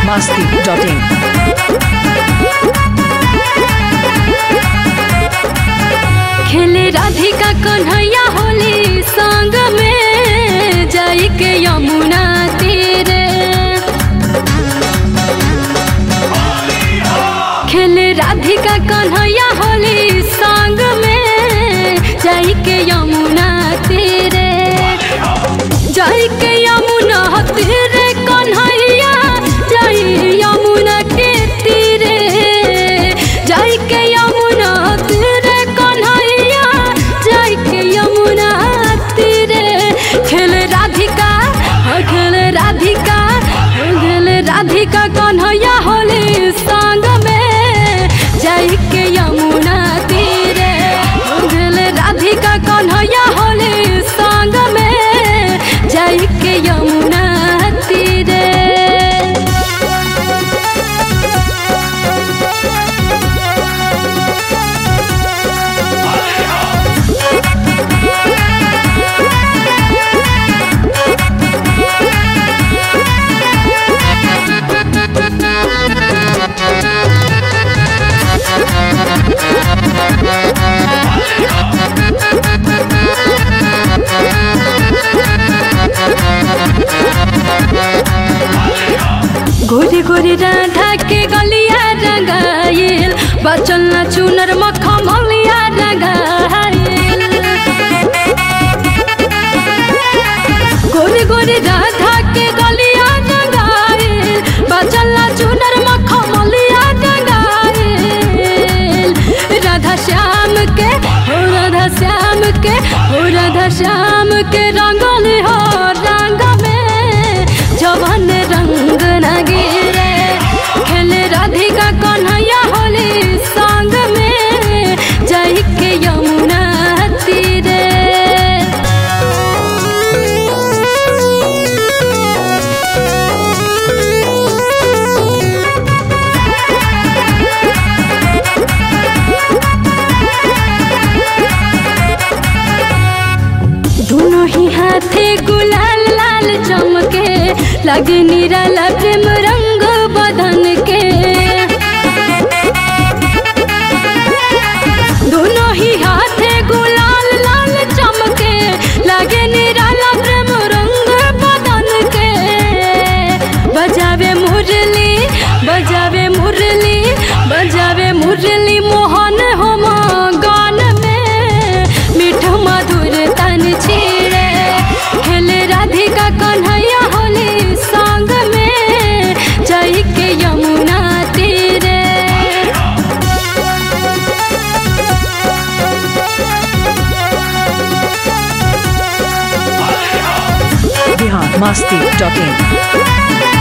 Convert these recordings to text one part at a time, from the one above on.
biharmasti.in खेले राधिका कन्हैया होली संग में जाई के यमुना तीरे। खेले राधिका कन्हैया होली संग में जाई के यमुना तीरे। जाई के यमुना तीरे कन्हैया जाई यमुना के तीरे। जाई के यमुना तीरे कन्हैया जाई के यमुना तीरे। खेले राधिका कन्हैया होली संग में जाई के यमुना तीरे। खेले राधिका कन्हैया होली संग में जाई के यमुना तीरे। गोरी गोरी राधा के गलिया रंगाइल बचल न चुनर मखमलिया रंगाइल। गोरी गोरी राधा के गलिया रंगाइल बचल न चुनर मखमलिया रंगाइल। राधा श्याम के रंगल हो रंग में जवन रंग न गिरे। खेले राधिका कन्हैया होली संग में जाई के यमुना तीरे। दोनों ही हाथे गुलाल लाल चमके लगे निराला प्रेम रंग बदन के। दोनों ही हाथे गुलाल लाल चमके लगे निराला प्रेम रंग बदन के। बजावे मुरली मोहन हो गान में मीठ मधुर तन छीरे। खेले राधिका कन्हैया होली संग में जाई के यमुना तीरे। biharmasti.in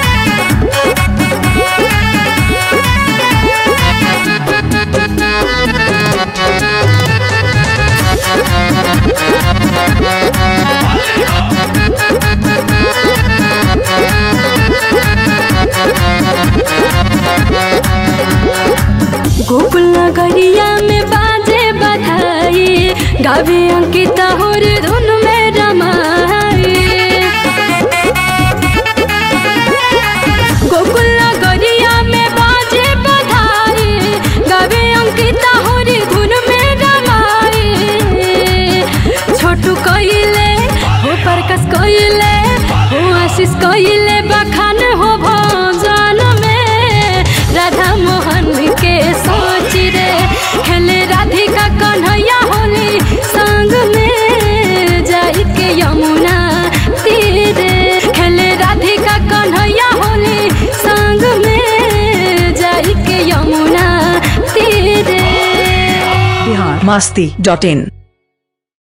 गोकुल नगरिया में बाजे बधाई गावे अंकिता होर धुन में रमाई। गोकुल नगरिया में बाजे बधाई गावे अंकिता होर धुन में रमाई। छोटू कइले हो प्रकाश कइले हो आशीष कइले बखान हो भजन में राधा मोहन के सोच रे। खेले राधिका कन्हैया होली संग में जाई के यमुना तीरे। खेले राधिका कन्हैया होली संग में जाई के यमुना तीरे। biharmasti.in